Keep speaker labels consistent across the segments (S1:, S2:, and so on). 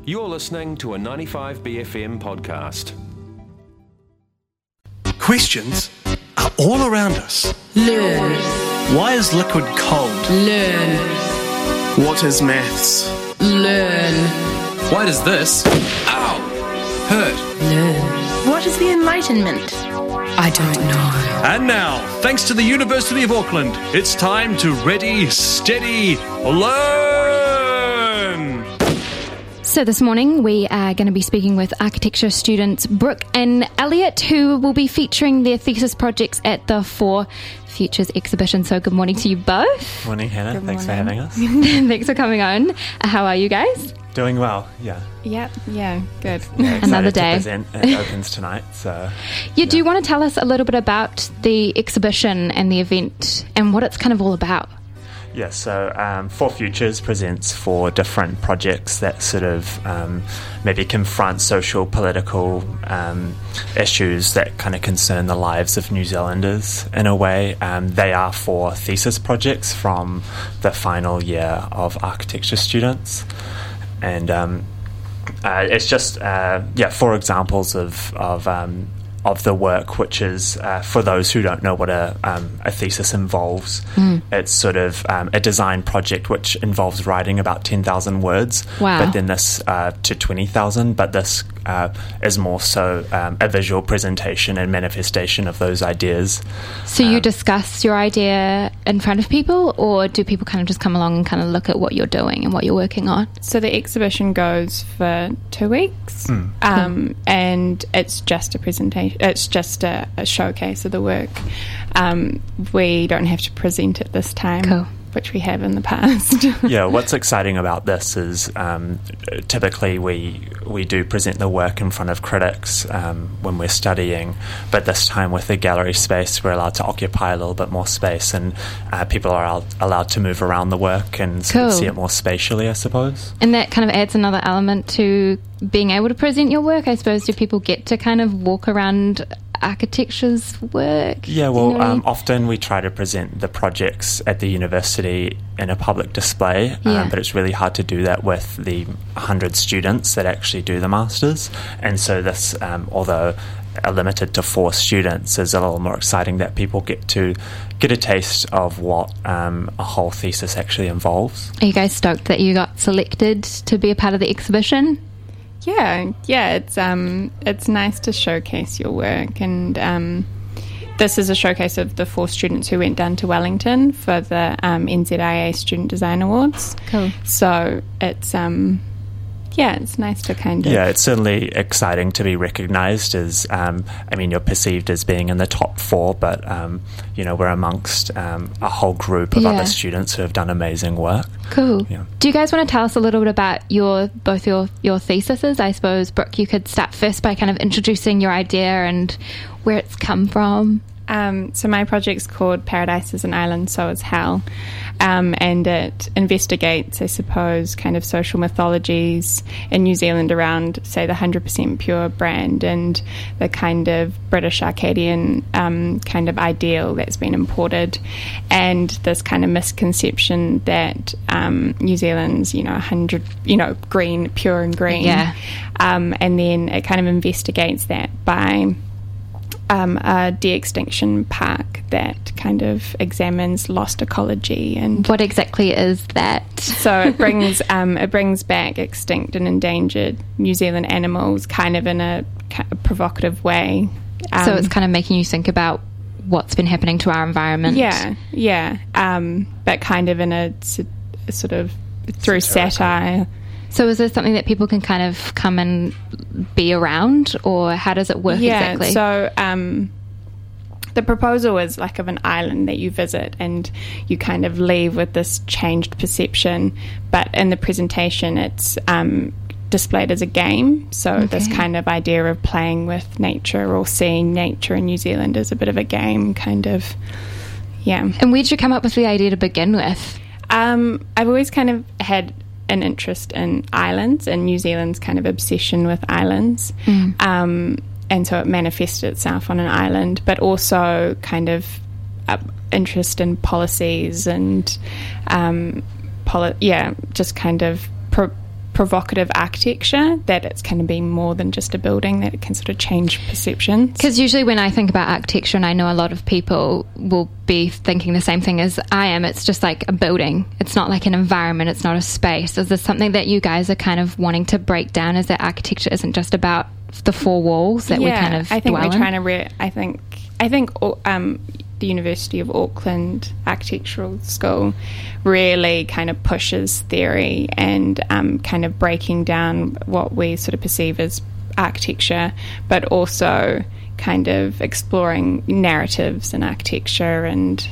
S1: You're listening to a 95BFM podcast.
S2: Questions are all around us.
S3: Learn.
S2: Why is liquid cold?
S3: Learn.
S2: What is maths?
S3: Learn.
S4: Why does this, hurt?
S3: Learn.
S5: What is the Enlightenment?
S3: I don't know.
S2: And now, thanks to the University of Auckland, it's time to Ready, Steady, Learn!
S6: So this morning we are going to be speaking with architecture students Brooke and Elliot, who will be featuring their thesis projects at the For Futures exhibition. So good morning to you both.
S7: Morning, Hannah. Thanks for having us.
S6: Thanks for coming on. How are you guys?
S7: Doing well, yeah.
S5: Yeah, good.
S7: Yeah,
S6: Another
S7: excited
S6: day.
S7: to present. It opens tonight, so...
S6: Do you want to tell us a little bit about the exhibition and the event and what it's kind of all about?
S7: Yeah, so For Futures presents 4 different projects that sort of maybe confront social, political issues that kind of concern the lives of New Zealanders in a way. They are 4 thesis projects from the final year of architecture students. And it's just 4 examples of the work, which is for those who don't know what a thesis involves. It's sort of a design project which involves writing about 10,000 words.
S6: Wow.
S7: But then this to 20,000. But this is more so a visual presentation and manifestation of those ideas.
S6: So you discuss your idea in front of people, or do people kind of just come along and kind of look at what you're doing and what you're working on?
S5: So the exhibition goes for 2 weeks, and it's just a presentation. It's just a showcase of the work. We don't have to present it this time.
S6: Cool.
S5: Which we have in the past.
S7: Yeah, what's exciting about this is typically we do present the work in front of critics when we're studying, but this time with the gallery space we're allowed to occupy a little bit more space, and people are allowed to move around the work and sort of see it more spatially, I suppose.
S6: And that kind of adds another element to being able to present your work, I suppose. Do people get to kind of walk around architecture's work?
S7: Yeah, well, often we try to present the projects at the university in a public display, but it's really hard to do that with the 100 students that actually do the masters. And so this, although limited to 4 students, is a little more exciting that people get a taste of what a whole thesis actually involves.
S6: Are you guys stoked that you got selected to be a part of the exhibition?
S5: Yeah, it's nice to showcase your work, and this is a showcase of the 4 students who went down to Wellington for the NZIA Student Design Awards.
S6: Cool.
S5: So it's it's nice to kind of...
S7: Yeah, it's certainly exciting to be recognised as, you're perceived as being in the top 4, but, we're amongst a whole group of other students who have done amazing work.
S6: Cool.
S7: Yeah.
S6: Do you guys want to tell us a little bit about both your theses? I suppose, Brooke, you could start first by kind of introducing your idea and where it's come from.
S5: So my project's called Paradise is an Island, So is Hell, and it investigates, I suppose, kind of social mythologies in New Zealand around, say, the 100% Pure brand and the kind of British Arcadian kind of ideal that's been imported, and this kind of misconception that New Zealand's, 100, green, pure and green.
S6: Yeah.
S5: And then it kind of investigates that by... a de-extinction park that kind of examines lost ecology. And
S6: what exactly is that?
S5: So it brings back extinct and endangered New Zealand animals kind of in a provocative way.
S6: So it's kind of making you think about what's been happening to our environment.
S5: Yeah. But kind of in a sort of through satire.
S6: So is this something that people can kind of come and be around, or how does it work exactly?
S5: So the proposal is like of an island that you visit and you kind of leave with this changed perception, but in the presentation it's displayed as a game. So this kind of idea of playing with nature or seeing nature in New Zealand as a bit of a game, kind of, yeah.
S6: And where did you come up with the idea to begin with?
S5: I've always kind of had an interest in islands and New Zealand's kind of obsession with islands. And so it manifested itself on an island, but also kind of interest in policies and just kind of provocative architecture, that it's kind of being more than just a building, that it can sort of change perceptions.
S6: Because usually when I think about architecture, and I know a lot of people will be thinking the same thing as I am, it's just like a building. It's not like an environment. It's not a space. Is there something that you guys are kind of wanting to break down, is that architecture isn't just about the four walls that we kind of
S5: I think
S6: dwell
S5: we're
S6: in?
S5: trying to I think the University of Auckland Architectural School really kind of pushes theory and kind of breaking down what we sort of perceive as architecture, but also kind of exploring narratives in architecture. And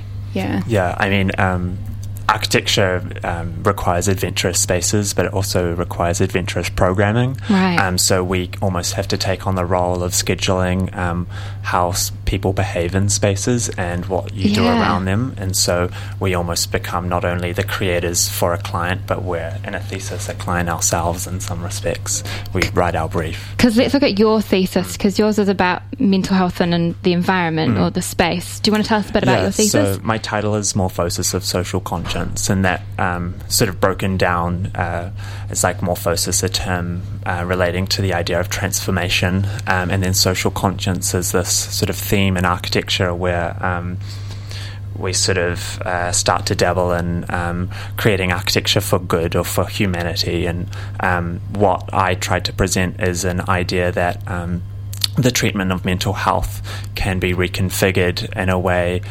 S7: I mean, architecture requires adventurous spaces, but it also requires adventurous programming.
S6: Right.
S7: So we almost have to take on the role of scheduling how people behave in spaces and what you do around them. And so we almost become not only the creators for a client, but we're, in a thesis, a client ourselves in some respects. We write our brief.
S6: Because let's look at your thesis, because yours is about mental health and the environment or the space. Do you want to tell us a bit about your thesis?
S7: So my title is Morphosis of Social Conscience, and that sort of broken down is like morphosis, a term relating to the idea of transformation, and then social conscience is this sort of theme in architecture where we sort of start to dabble in creating architecture for good or for humanity. And what I tried to present is an idea that the treatment of mental health can be reconfigured in a way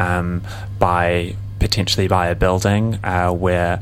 S7: potentially by a building where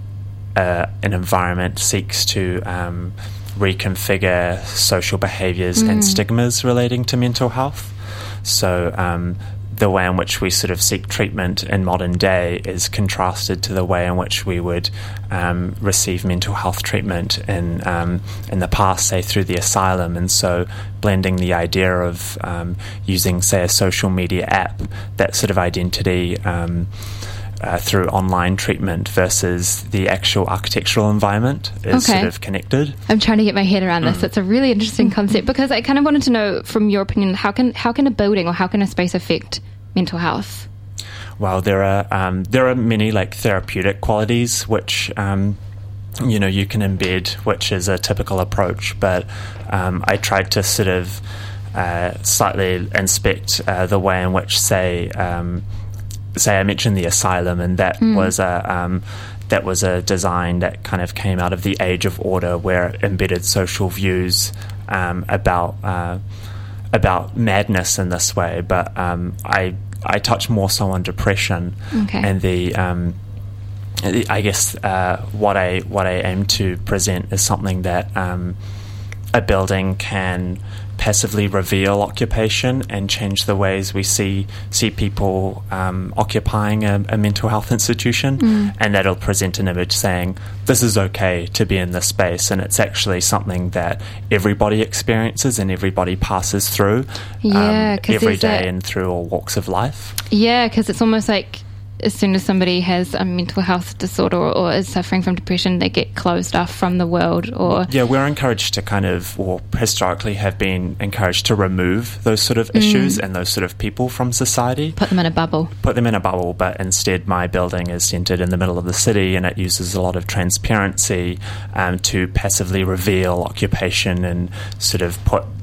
S7: an environment seeks to reconfigure social behaviours and stigmas relating to mental health. So the way in which we sort of seek treatment in modern day is contrasted to the way in which we would receive mental health treatment in the past, say through the asylum. And so blending the idea of using, say, a social media app, that sort of identity through online treatment versus the actual architectural environment is sort of connected.
S6: I'm trying to get my head around this. It's a really interesting concept, because I kind of wanted to know, from your opinion, how can a building or how can a space affect mental health?
S7: Well, there are many like therapeutic qualities which you can embed, which is a typical approach. But I tried to sort of slightly inspect the way in which, say I mentioned the asylum, and that was a design that kind of came out of the Age of Order, where it embedded social views about madness in this way. But I touch more so on depression, and I guess what I aim to present is something that a building can passively reveal occupation and change the ways we see people occupying a mental health institution, and that'll present an image saying this is okay to be in this space, and it's actually something that everybody experiences and everybody passes through every day and through all walks of life. Yeah,
S6: because it's almost like as soon as somebody has a mental health disorder or is suffering from depression, they get closed off from the world. We're
S7: encouraged to kind of, or historically have been encouraged to remove those sort of issues and those sort of people from society.
S6: Put them in a bubble,
S7: but instead my building is centred in the middle of the city, and it uses a lot of transparency to passively reveal occupation and sort of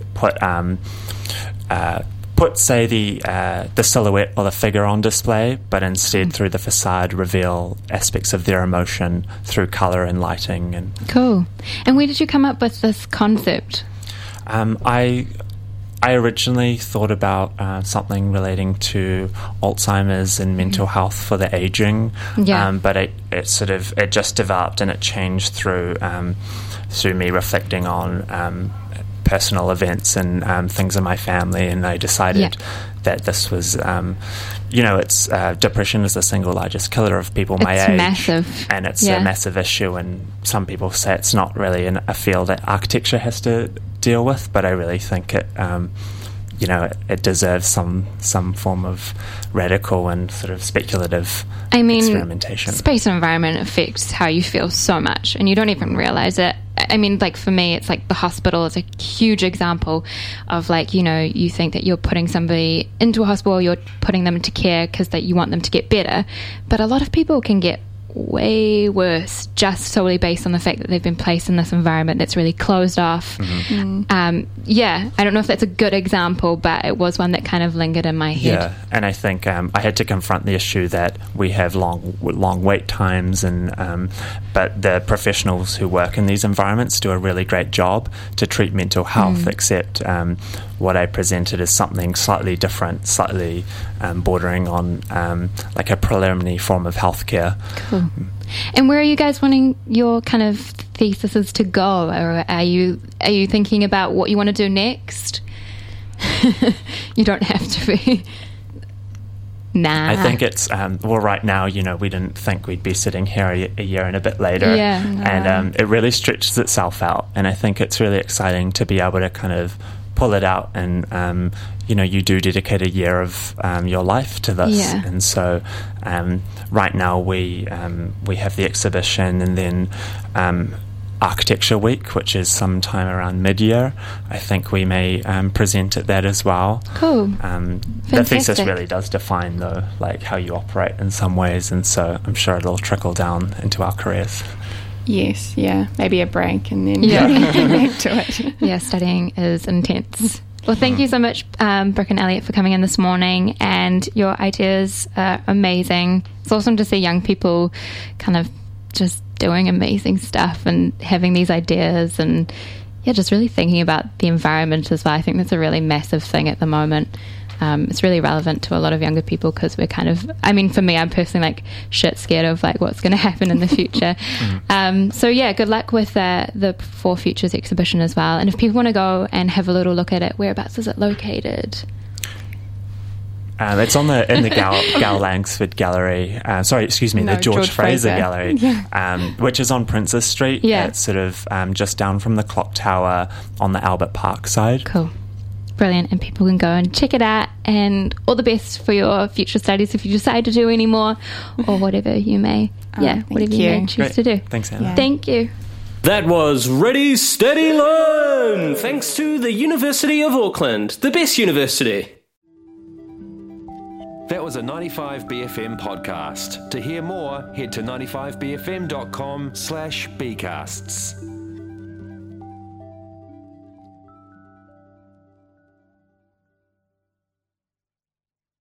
S7: put, say, the silhouette or the figure on display, but instead through the facade reveal aspects of their emotion through colour and lighting. And
S6: cool. And where did you come up with this concept?
S7: I originally thought about something relating to Alzheimer's and mental health for the aging, but it just developed and it changed through me reflecting on personal events and things in my family, and I decided that this was, it's depression is the single largest killer of people my age. It's massive. And it's a massive issue, and some people say it's not really a field that architecture has to deal with, but I really think it, it deserves some form of radical and sort of speculative experimentation.
S6: Space and environment affects how you feel so much, and you don't even realize it. I mean, like for me, it's like the hospital is a huge example of like, you think that you're putting somebody into a hospital, you're putting them into care because that you want them to get better. But a lot of people can get way worse, just solely based on the fact that they've been placed in this environment that's really closed off. I don't know if that's a good example, but it was one that kind of lingered in my head.
S7: Yeah, and I think I had to confront the issue that we have long wait times, and but the professionals who work in these environments do a really great job to treat mental health, except what I presented is something slightly different, slightly bordering on like a preliminary form of healthcare.
S6: Cool. And where are you guys wanting your kind of theses to go? Or are you thinking about what you want to do next? You don't have to be. Nah.
S7: I think it's, right now, we didn't think we'd be sitting here a year and a bit later.
S6: Yeah.
S7: And it really stretches itself out. And I think it's really exciting to be able to kind of pull it out and, you do dedicate a year of your life to this.
S6: Yeah.
S7: And so right now we have the exhibition, and then Architecture Week, which is sometime around mid-year. I think we may present at that as well.
S6: Cool.
S7: The thesis really does define, though, like how you operate in some ways, and so I'm sure it'll trickle down into our careers.
S5: Yes, yeah. Maybe a break and then
S6: Yeah.
S5: get back to it.
S6: Yeah, studying is intense. Well, thank you so much, Brooke and Elliot, for coming in this morning, and your ideas are amazing. It's awesome to see young people kind of just doing amazing stuff and having these ideas, and just really thinking about the environment as well. I think that's a really massive thing at the moment. It's really relevant to a lot of younger people because we're kind of, for me, I'm personally like shit scared of like what's going to happen in the future. Good luck with the For Futures exhibition as well. And if people want to go and have a little look at it, whereabouts is it located?
S7: It's in the Gal Langsford Gallery. The George Fraser Gallery, which is on Princess Street.
S6: Yeah.
S7: It's sort of just down from the clock tower on the Albert Park side.
S6: Cool. Brilliant. And people can go and check it out, and all the best for your future studies if you decide to do any more or whatever you may whatever you may choose to do.
S7: Thanks, Anna.
S6: Thank you.
S1: That was Ready, Steady, Learn! Thanks to the University of Auckland, the best university. That was a 95BFM podcast. To hear more, head to 95bfm.com/bcasts.